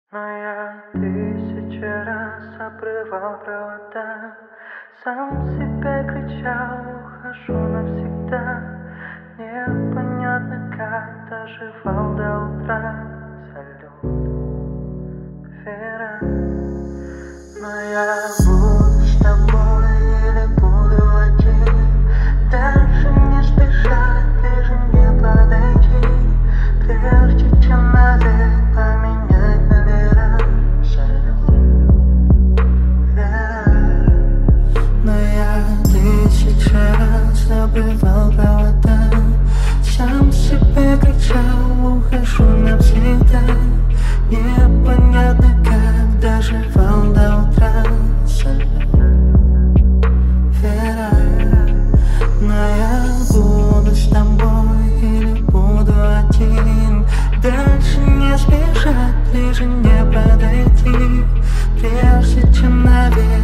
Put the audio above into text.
Но я 1000 раз обрывал провода, сам себе кричал: ухожу навсегда. Непонятно как доживал до утра. Салют, Вера. Но я буду с тобой или буду один. Дальше не спешать, ближе не подойти. Прежде чем навек поменять номера. Салют, Вера. Но я 1000 раз обрывал провода, сам себе кричал: ухожу навсегда. Непонятно как доживал до утра. Салют, Вера. Но я буду с тобой или буду один. Дальше не спешать, ближе не подойти. Прежде чем навек